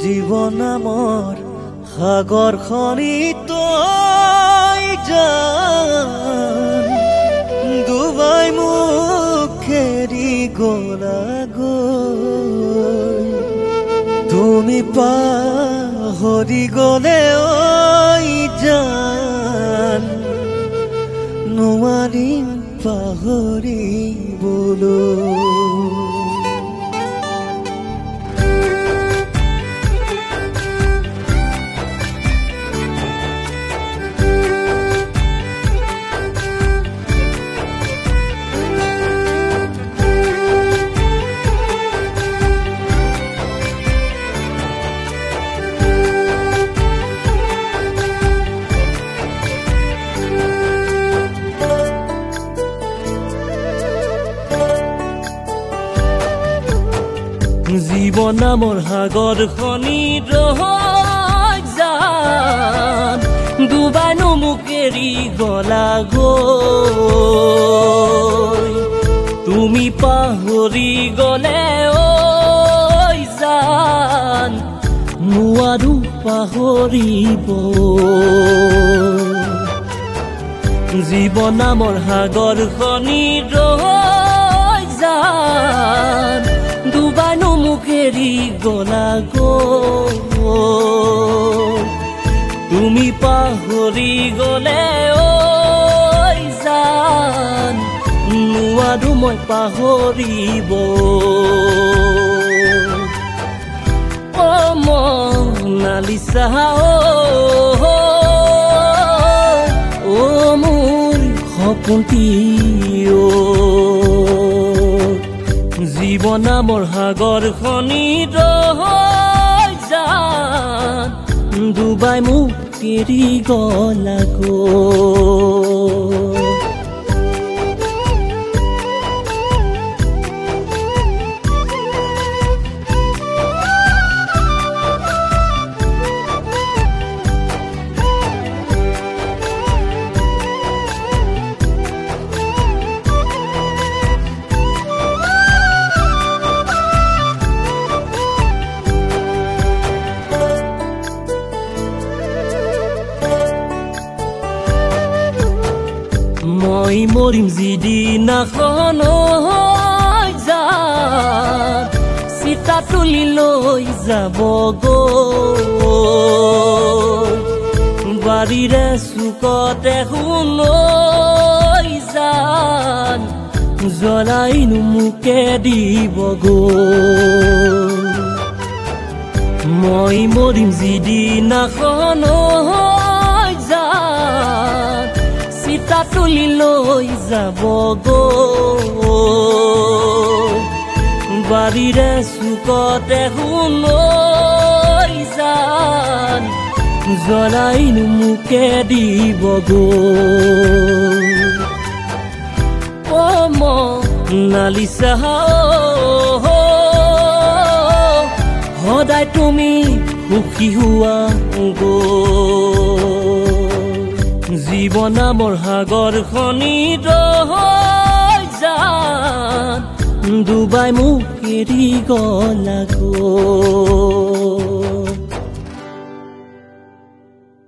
জীৱন নামৰ সাগৰখনি তই জান ডুবাই মোক এৰি গলা গৈ তুমি পাহৰি গলে ঐ জান নোৱাৰিম পাহৰিবলৈ জীৱন নামৰ সাগৰখনি ৰৈ যান ডুবাইনো মোক এৰি গলা গৈ তুমি পাহৰি গলে ঐ জান নোৱাৰো পাহৰিব জীৱন নামৰ সাগৰখনি ৰৈ যান ডুবাইনো মোক এৰি গলা গৈ তুমি পাহৰি গলে ঐ জান নোৱাৰো মই পাহৰিব অ মনালিছা অ মোৰ সপোনটি জীৱন নামৰ সাগৰখনি ৰৈ যান ডুবাই মোক এৰি গলা গৈ মই মৰিম যিদিনাখন যান চিতা তুলি লৈ যাব গৈ বাৰীৰে চুকতে শুন জান জ্বলাইনো মোকে দিব গৈ মই মৰিম যিদিনাখন যান চিতা তুলি লৈ যাব গৈ বাৰীৰে চুকতে শুন জান জ্বলাইনো মোকে দিব গৈ অ মনালিছা সদায় তুমি সুখী হোৱা গৈ জীৱন নামৰ সাগৰখনি ৰৈ যান ডুবাই মোক এৰি গলা গৈ